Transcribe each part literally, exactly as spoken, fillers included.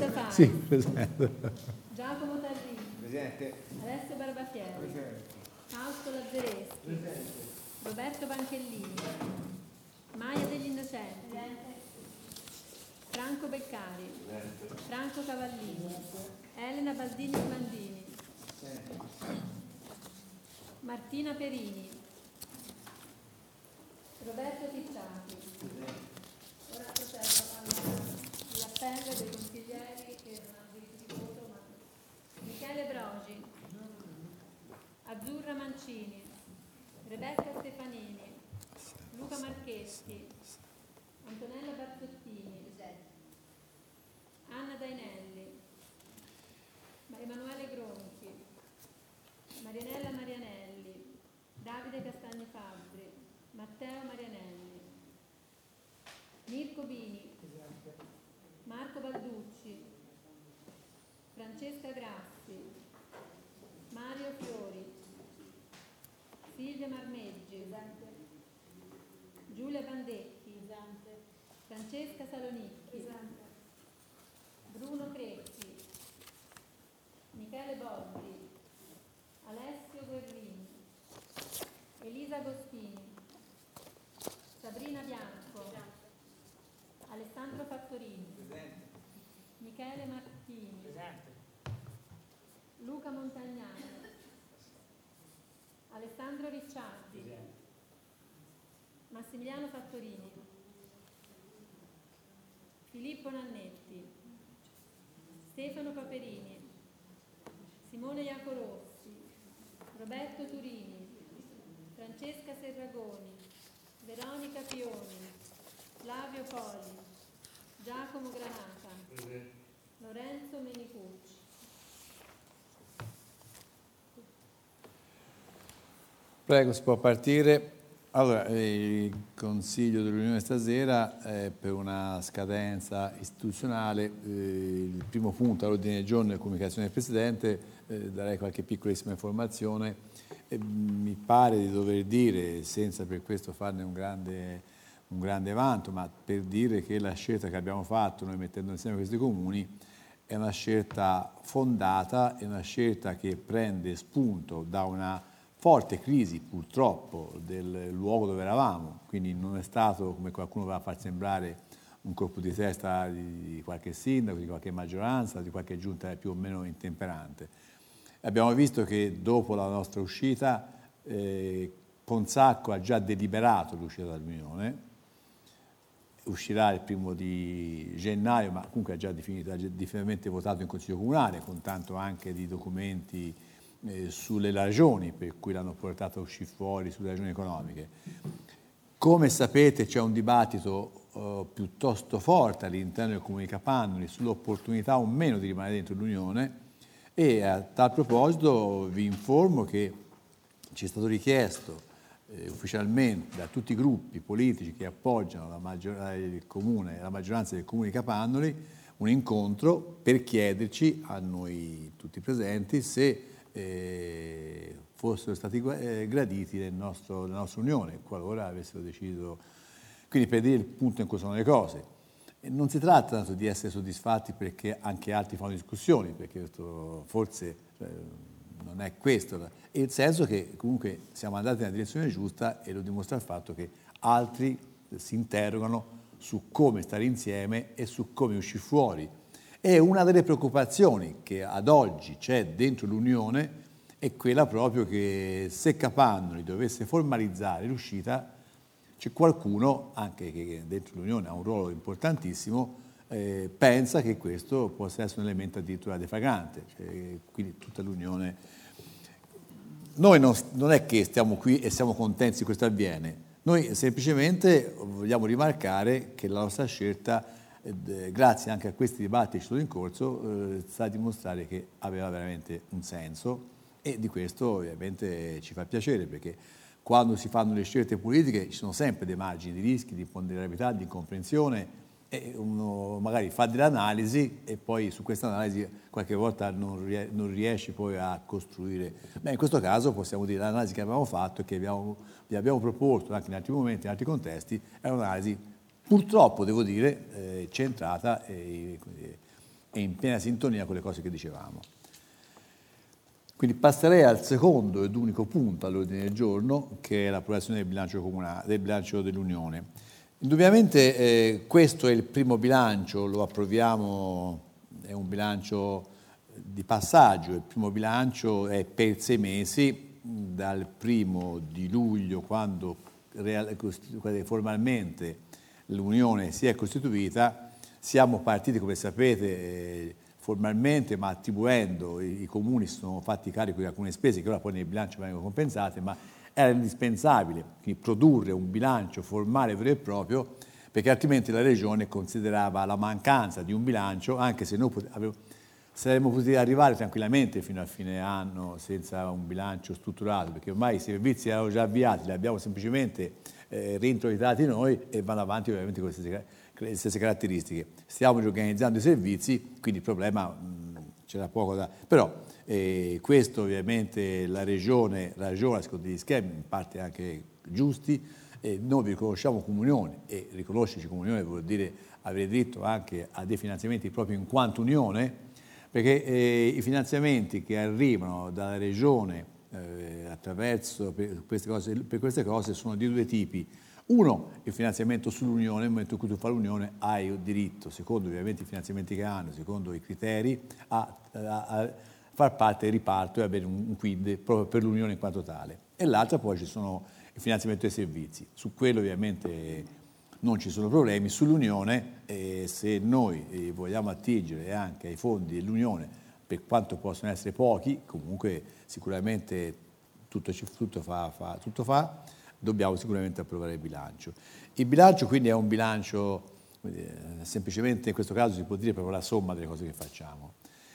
Faris. Sì, presente. Giacomo Tarrini. Presente. Alessio Barbafieri. Presente. Fausto Lazzareschi. Presente. Roberto Banchellini. Maia degli Innocenti. Franco Beccari. Presente. Franco Cavallini. Elena Baldini Blandini. Martina Perini. Roberto Ticciati. Ora procedo all'appello dei consiglieri che non hanno diritto di voto, ma Michele Brogi, Azzurra Mancini, Rebecca Stefanini, Luca Marchetti, Antonella Barzottini, Anna Dainelli, Emanuele Gronchi, Marianella Marianelli, Davide Castagni Fabbri, Matteo Marianelli, Mirko Bini, Marco Balducci, Francesca Grassi, Mario Fiori, Silvia Marmeggi, Giulia Bandecchi, Francesca Salonicchi, Bruno Crecchi, Michele Boddi, Alessio Guerrini, Elisa Agostini, Sabrina Bianco, Alessandro Fattorini, Michele Martini, Luca Montagnano, Alessandro Ricciardi, Massimiliano Fattorini, Filippo Nannetti, Stefano Paperini, Simone Iacorossi, Roberto Turini, Francesca Serragoni, Veronica Pioni, Flavio Poli, Giacomo Granata, Lorenzo Menicucci. Prego, si può partire. Allora, il Consiglio dell'Unione stasera è per una scadenza istituzionale. Eh, il primo punto all'ordine del giorno è comunicazione del Presidente, eh, darei qualche piccolissima informazione. Eh, mi pare di dover dire, senza per questo farne un grande, un grande vanto, ma per dire che la scelta che abbiamo fatto noi mettendo insieme questi comuni è una scelta fondata, è una scelta che prende spunto da una forte crisi purtroppo del luogo dove eravamo, quindi non è stato, come qualcuno va a far sembrare, un colpo di testa di qualche sindaco, di qualche maggioranza, di qualche giunta più o meno intemperante. Abbiamo visto che dopo la nostra uscita eh, Consacco ha già deliberato l'uscita dall'Unione, uscirà il primo di gennaio, ma comunque ha già definito, ha già definitivamente votato in Consiglio Comunale, con tanto anche di documenti Eh, sulle ragioni per cui l'hanno portato a uscire fuori, sulle ragioni economiche. Come sapete c'è un dibattito eh, piuttosto forte all'interno del Comune di Capannoli sull'opportunità o meno di rimanere dentro l'Unione e a tal proposito vi informo che ci è stato richiesto eh, ufficialmente da tutti i gruppi politici che appoggiano la, maggior- il comune, la maggioranza del Comune di Capannoli un incontro per chiederci a noi tutti presenti se Eh, fossero stati eh, graditi nel nostro, nella nostra unione, qualora avessero deciso. Quindi per dire il punto in cui sono le cose. E non si tratta tanto di essere soddisfatti perché anche altri fanno discussioni, perché questo forse eh, non è questo. È il senso che comunque siamo andati nella direzione giusta e lo dimostra il fatto che altri si interrogano su come stare insieme e su come uscire fuori. E una delle preoccupazioni che ad oggi c'è dentro l'Unione è quella proprio che se Capannoli dovesse formalizzare l'uscita, c'è qualcuno, anche che dentro l'Unione ha un ruolo importantissimo, eh, pensa che questo possa essere un elemento addirittura defragante. Cioè, quindi tutta l'Unione. Noi non, non è che stiamo qui e siamo contenti se questo avviene, noi semplicemente vogliamo rimarcare che la nostra scelta Eh, grazie anche a questi dibattiti che sono in corso, eh, sta a dimostrare che aveva veramente un senso e di questo ovviamente ci fa piacere perché quando si fanno le scelte politiche ci sono sempre dei margini di rischi, di ponderabilità, di incomprensione e uno magari fa delle analisi e poi su questa analisi qualche volta non, rie- non riesce poi a costruire. Beh, in questo caso possiamo dire che l'analisi che abbiamo fatto e che abbiamo, vi abbiamo proposto anche in altri momenti, in altri contesti, è un'analisi purtroppo, devo dire, eh, centrata e, è in piena sintonia con le cose che dicevamo. Quindi passerei al secondo ed unico punto all'ordine del giorno, che è l'approvazione del bilancio comunale, del bilancio dell'Unione. Indubbiamente eh, questo è il primo bilancio, lo approviamo, è un bilancio di passaggio, il primo bilancio è per sei mesi, dal primo di luglio, quando real, formalmente l'Unione si è costituita. Siamo partiti, come sapete, eh, formalmente, ma attribuendo, i, i comuni si sono fatti carico di alcune spese che ora poi nel bilancio vengono compensate, ma era indispensabile produrre un bilancio formale vero e proprio, perché altrimenti la Regione considerava la mancanza di un bilancio, anche se noi avevo, saremmo potuti arrivare tranquillamente fino a fine anno senza un bilancio strutturato, perché ormai i servizi erano già avviati, li abbiamo semplicemente eh, reintroitati noi e vanno avanti ovviamente con le stesse, le stesse caratteristiche. Stiamo riorganizzando i servizi, quindi il problema mh, c'era poco da... Però eh, questo ovviamente la Regione ragiona secondo degli schemi, in parte anche giusti, e noi vi riconosciamo come Unione, e riconoscerci come Unione vuol dire avere diritto anche a dei finanziamenti proprio in quanto Unione, perché eh, i finanziamenti che arrivano dalla Regione eh, attraverso per queste, cose, per queste cose sono di due tipi. Uno, il finanziamento sull'Unione, nel momento in cui tu fai l'Unione hai il diritto, secondo ovviamente i finanziamenti che hanno, secondo i criteri, a, a, a far parte del riparto e avere un, un quid proprio per l'Unione in quanto tale. E l'altra poi ci sono il finanziamento dei servizi. Su quello ovviamente non ci sono problemi. Sull'Unione, eh, se noi eh, vogliamo attingere anche ai fondi dell'Unione, per quanto possono essere pochi, comunque sicuramente tutto, tutto, fa, fa, tutto fa, dobbiamo sicuramente approvare il bilancio. Il bilancio quindi è un bilancio, eh, semplicemente in questo caso si può dire proprio la somma delle cose che facciamo.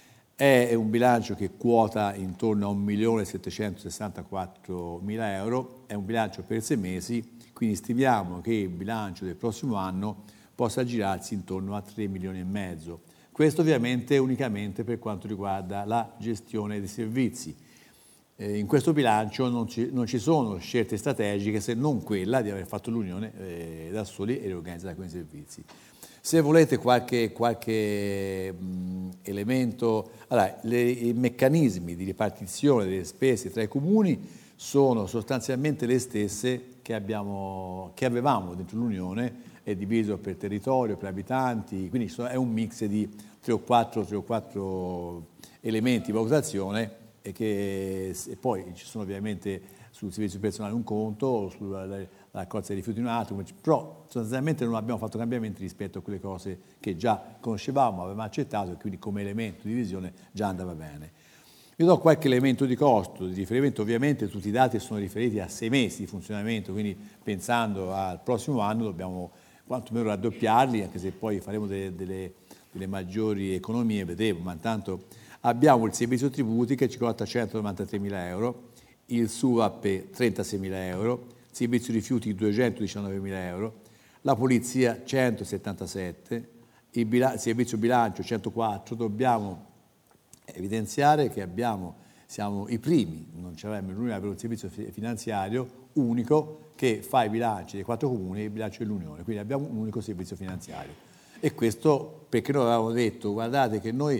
È un bilancio che quota intorno a un milione settecentosessantaquattromila euro, è un bilancio per sei mesi, quindi stimiamo che il bilancio del prossimo anno possa girarsi intorno a tre milioni e mezzo. Questo ovviamente unicamente per quanto riguarda la gestione dei servizi. Eh, in questo bilancio non ci, non ci sono scelte strategiche se non quella di aver fatto l'Unione eh, da soli e riorganizzata con i servizi. Se volete qualche, qualche mh, elemento, allora, le, i meccanismi di ripartizione delle spese tra i comuni sono sostanzialmente le stesse che, abbiamo, che avevamo dentro l'Unione, è diviso per territorio, per abitanti, quindi è un mix di tre o quattro, tre o quattro elementi di valutazione, e che e poi ci sono ovviamente sul servizio personale un conto, sulla raccolta dei rifiuti un altro, però sostanzialmente non abbiamo fatto cambiamenti rispetto a quelle cose che già conoscevamo, avevamo accettato e quindi come elemento di visione già andava bene. Vi do qualche elemento di costo, di riferimento. Ovviamente tutti i dati sono riferiti a sei mesi di funzionamento, quindi pensando al prossimo anno dobbiamo quantomeno raddoppiarli, anche se poi faremo delle, delle, delle maggiori economie, vedremo, ma intanto abbiamo il servizio tributi che ci costa centonovantatremila euro, il S U A P trentaseimila euro, il servizio rifiuti duecentodiciannovemila euro, la polizia centosettantasette, il, bila- il servizio bilancio centoquattro. Dobbiamo evidenziare che abbiamo, siamo i primi, non ce l'abbiamo l'Unione per un servizio finanziario unico che fa i bilanci dei quattro comuni e il bilancio dell'Unione, quindi abbiamo un unico servizio finanziario. E questo perché noi avevamo detto, guardate che noi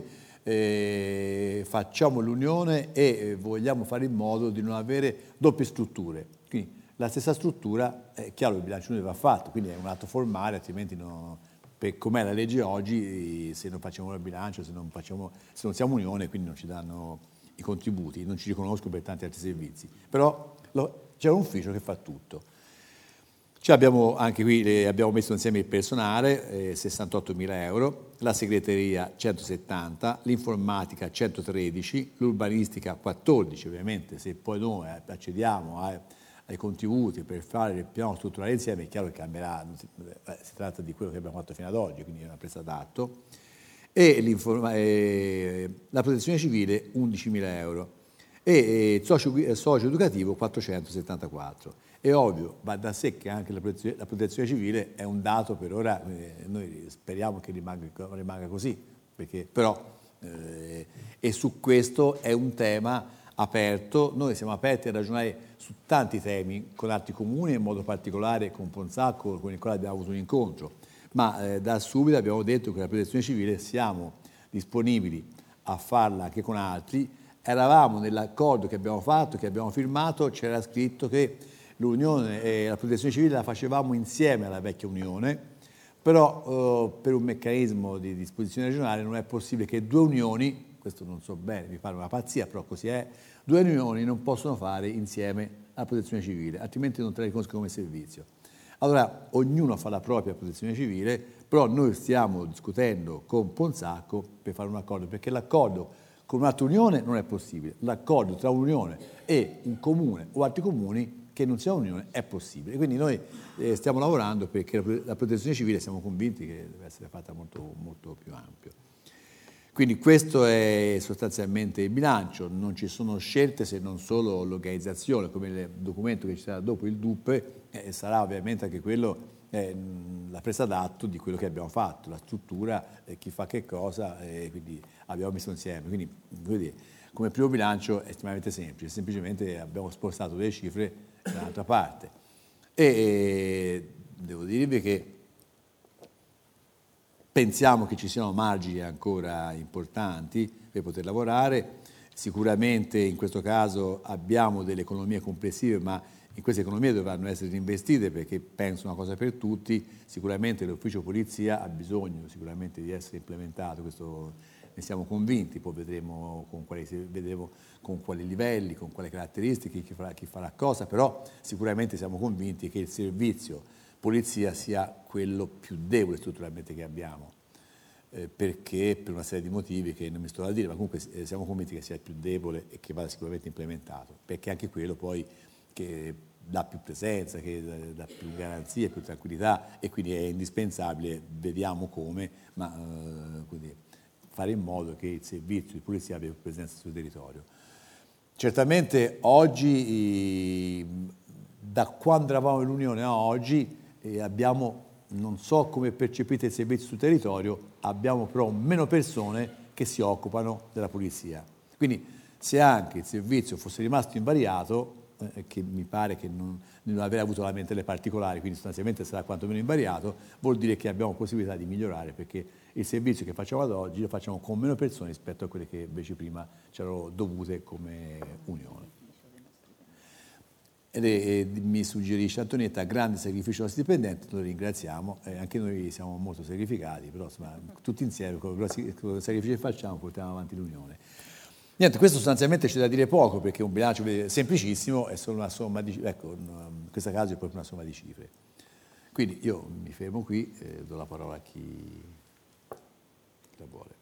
eh, facciamo l'Unione e vogliamo fare in modo di non avere doppie strutture. Quindi la stessa struttura, è chiaro che il bilancio va fatto, quindi è un atto formale, altrimenti no, per com'è la legge oggi, se non facciamo il bilancio, se non, facciamo, se non siamo Unione, quindi non ci danno i contributi, non ci riconoscono per tanti altri servizi. Però lo, c'è un ufficio che fa tutto. Cioè abbiamo anche qui eh, abbiamo messo insieme il personale, eh, sessantottomila euro, la segreteria centosettanta, l'informatica centotredici, l'urbanistica quattordici, ovviamente se poi noi accediamo a, ai contributi per fare il piano strutturale insieme è chiaro che cambierà, si, eh, si tratta di quello che abbiamo fatto fino ad oggi, quindi è una presa d'atto, e eh, la protezione civile undicimila euro e il socio, socio educativo quattrocentosettantaquattro. È ovvio, va da sé che anche la protezione, la protezione civile è un dato per ora, eh, noi speriamo che rimanga, rimanga così, perché, però, eh, e su questo è un tema aperto, noi siamo aperti a ragionare su tanti temi con altri comuni, in modo particolare con Ponzacco, con il quale abbiamo avuto un incontro, ma eh, da subito abbiamo detto che la protezione civile siamo disponibili a farla anche con altri. Eravamo nell'accordo che abbiamo fatto, che abbiamo firmato, c'era scritto che l'Unione e la Protezione Civile la facevamo insieme alla vecchia Unione, però eh, per un meccanismo di disposizione regionale non è possibile che due unioni, questo non so bene, mi pare una pazzia, però così è, due unioni non possono fare insieme la Protezione Civile, altrimenti non te la riconosco come servizio. Allora ognuno fa la propria Protezione Civile, però noi stiamo discutendo con Ponsacco per fare un accordo, perché l'accordo con un'altra unione non è possibile, l'accordo tra un'unione e un comune o altri comuni che non sia un'unione è possibile. Quindi noi eh, stiamo lavorando perché la, la Protezione Civile siamo convinti che deve essere fatta molto, molto più ampio. Quindi questo è sostanzialmente il bilancio, non ci sono scelte se non solo l'organizzazione, come il documento che ci sarà dopo il D U P, eh, sarà ovviamente anche quello, eh, la presa d'atto di quello che abbiamo fatto, la struttura, eh, chi fa che cosa, e eh, quindi abbiamo messo insieme. Quindi, vuol dire, come primo bilancio è estremamente semplice, semplicemente abbiamo spostato delle cifre dall'altra parte. E eh, devo dirvi che pensiamo che ci siano margini ancora importanti per poter lavorare. Sicuramente in questo caso abbiamo delle economie complessive, ma in queste economie dovranno essere investite perché penso una cosa per tutti. Sicuramente l'ufficio polizia ha bisogno sicuramente di essere implementato, questo ne siamo convinti, poi vedremo con quali, vedremo con quali livelli, con quali caratteristiche, chi farà, chi farà cosa, però sicuramente siamo convinti che il servizio polizia sia quello più debole strutturalmente che abbiamo, eh, perché per una serie di motivi che non mi sto a dire, ma comunque eh, siamo convinti che sia il più debole e che vada sicuramente implementato, perché anche quello poi che dà più presenza, che dà più garanzie, più tranquillità e quindi è indispensabile, vediamo come, ma eh, quindi fare in modo che il servizio di polizia abbia più presenza sul territorio. Certamente oggi, da quando eravamo nell'Unione a oggi, E abbiamo, non so come percepite il servizio sul territorio, abbiamo però meno persone che si occupano della polizia. Quindi se anche il servizio fosse rimasto invariato, eh, che mi pare che non, non aver avuto lamentele particolari, quindi sostanzialmente sarà quantomeno invariato, vuol dire che abbiamo possibilità di migliorare, perché il servizio che facciamo ad oggi lo facciamo con meno persone rispetto a quelle che invece prima c'erano dovute come unione. Ed è, mi suggerisce Antonietta, grande sacrificio ai nostri dipendenti, noi ringraziamo, eh, anche noi siamo molto sacrificati, però insomma, tutti insieme con i sacrifici che facciamo portiamo avanti l'Unione. Niente, questo sostanzialmente c'è da dire poco, perché un bilancio semplicissimo è solo una somma di cifre, ecco, in questo caso è proprio una somma di cifre. Quindi io mi fermo qui e do la parola a chi, chi la vuole.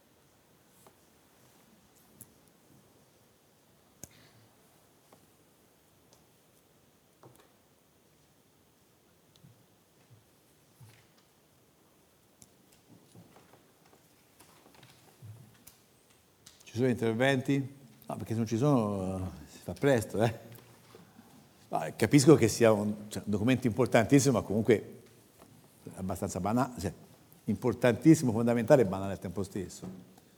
Ci sono interventi? No, perché se non ci sono si fa presto, eh? No, capisco che sia un, cioè, un documento importantissimo, ma comunque abbastanza banale, cioè, importantissimo, fondamentale e banale al tempo stesso.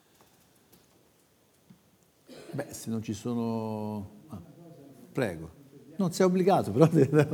Beh, se non ci sono... Ah, prego. Non sei obbligato, però...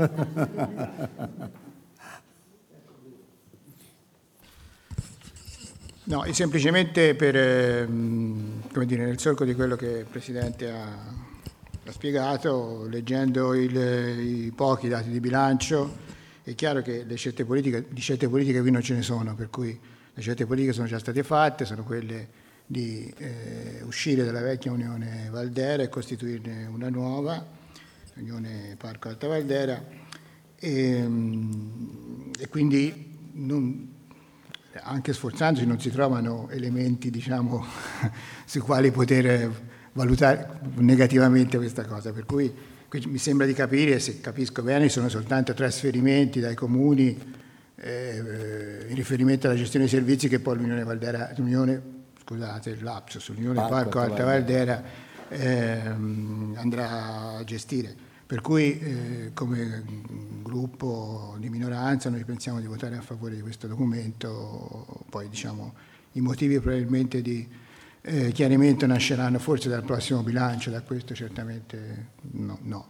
No, è semplicemente per, eh, come dire, nel solco di quello che il Presidente ha, ha spiegato, leggendo il, i pochi dati di bilancio, è chiaro che le scelte politiche, di scelte politiche qui non ce ne sono, per cui le scelte politiche sono già state fatte, sono quelle di eh, uscire dalla vecchia Unione Valdera e costituirne una nuova, Unione Parco Alta Valdera, e, e quindi non... anche sforzandosi non si trovano elementi, diciamo, sui quali poter valutare negativamente questa cosa, per cui mi sembra di capire, se capisco bene, sono soltanto trasferimenti dai comuni eh, in riferimento alla gestione dei servizi che poi l'Unione Valdera, l'Unione, scusate, il lapsus, l'Unione Parco, Parco Alta Valdera eh, andrà a gestire. Per cui eh, come gruppo di minoranza noi pensiamo di votare a favore di questo documento, poi diciamo i motivi probabilmente di eh, chiarimento nasceranno forse dal prossimo bilancio, da questo certamente no. no.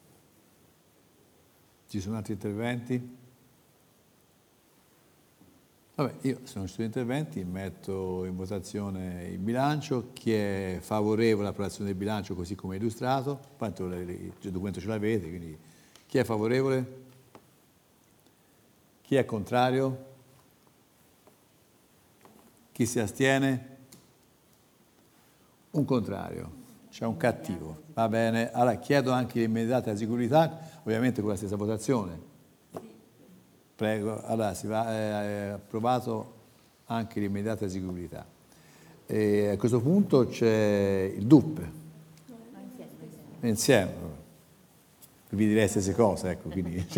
Ci sono altri interventi? Vabbè, io se non ci sono interventi metto in votazione il bilancio. Chi è favorevole all'approvazione del bilancio così come illustrato? Quanto il documento ce l'avete, quindi chi è favorevole? Chi è contrario? Chi si astiene? Un contrario, c'è un cattivo. Va bene, allora chiedo anche l'immediata eseguibilità, ovviamente con la stessa votazione. Prego, allora si va, è approvato anche l'immediata eseguibilità. E a questo punto c'è il D U P. Insieme. Vi direi le stesse cose, ecco, quindi.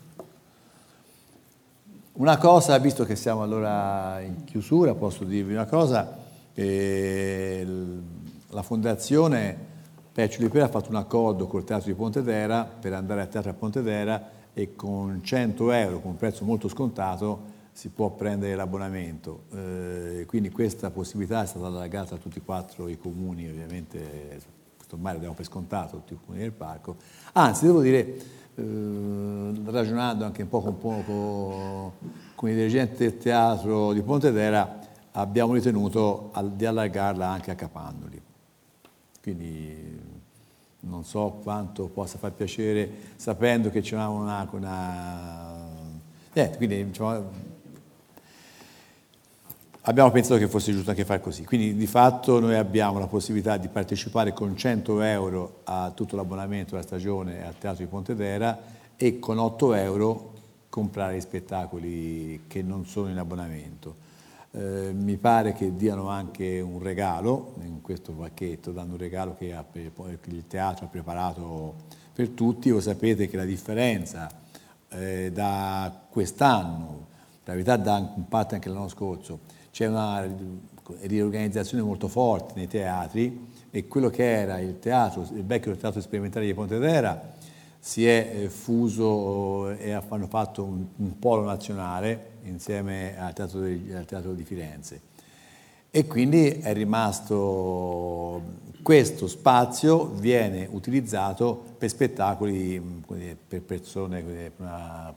Una cosa, visto che siamo allora in chiusura, posso dirvi una cosa, eh, la Fondazione Peccio di Pera ha fatto un accordo col Teatro di Pontedera per andare al Teatro a Pontedera e con cento euro, con un prezzo molto scontato, si può prendere l'abbonamento. Eh, quindi questa possibilità è stata allargata a tutti e quattro i comuni, ovviamente, questo ormai lo diamo per scontato, tutti i comuni del parco. Anzi, devo dire, eh, ragionando anche un po' con, poco, con i dirigenti del Teatro di Pontedera, abbiamo ritenuto al, di allargarla anche a Capannoli. Quindi non so quanto possa far piacere, sapendo che c'è una... una eh, quindi diciamo, abbiamo pensato che fosse giusto anche fare così. Quindi di fatto noi abbiamo la possibilità di partecipare con cento euro a tutto l'abbonamento della stagione al Teatro di Pontedera e con otto euro comprare gli spettacoli che non sono in abbonamento. Eh, mi pare che diano anche un regalo in questo pacchetto, danno un regalo che ha, il teatro ha preparato per tutti. Voi sapete che la differenza eh, da quest'anno, la verità da un parte anche l'anno scorso, c'è una riorganizzazione molto forte nei teatri e quello che era il teatro, il vecchio teatro sperimentale di Pontedera si è fuso e hanno fatto un, un polo nazionale insieme al teatro, di, al teatro di Firenze e quindi è rimasto questo spazio viene utilizzato per spettacoli per persone una,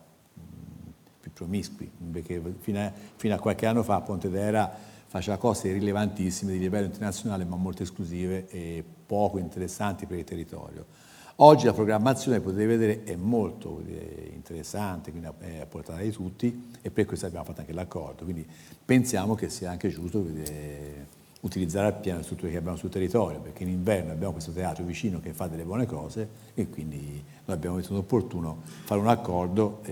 più promiscui, perché fino a, fino a qualche anno fa Pontedera faceva cose rilevantissime di livello internazionale ma molto esclusive e poco interessanti per il territorio. Oggi la programmazione, potete vedere, è molto interessante, quindi è a portata di tutti e per questo abbiamo fatto anche l'accordo. Quindi pensiamo che sia anche giusto utilizzare appieno le strutture che abbiamo sul territorio, perché in inverno abbiamo questo teatro vicino che fa delle buone cose e quindi noi abbiamo ritenuto opportuno fare un accordo.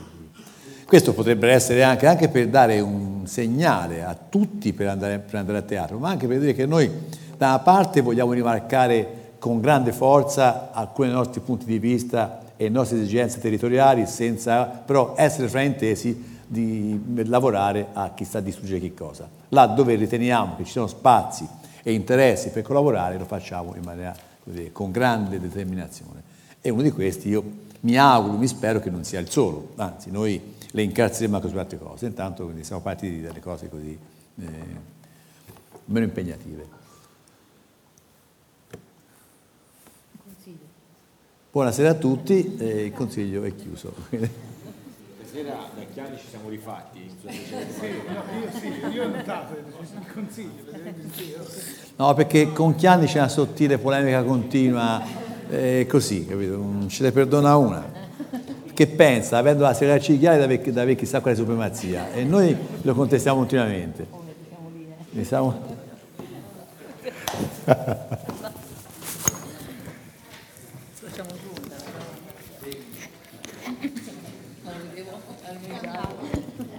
Questo potrebbe essere anche, anche per dare un segnale a tutti per andare, per andare a teatro, ma anche per dire che noi da una parte vogliamo rimarcare con grande forza alcuni dei nostri punti di vista e le nostre esigenze territoriali, senza però essere fraintesi di lavorare a chi sta a distruggere che cosa. Là dove riteniamo che ci sono spazi e interessi per collaborare, lo facciamo in maniera, così, con grande determinazione. E uno di questi io mi auguro, mi spero che non sia il solo, anzi noi le incarzeremo anche su altre cose, intanto quindi siamo partiti dalle cose così eh, meno impegnative. Buonasera a tutti, eh, il consiglio è chiuso. Stasera da Chiari ci siamo rifatti. Sì, no, io sì, io ho notato il consiglio. No, perché con Chiani c'è una sottile polemica continua, eh, così, capito? Non ce ne perdona una. Che pensa, avendo la segreteria di Chiari, da avere chissà quale supremazia, e noi lo contestiamo continuamente. Ne siamo... Non vedevo al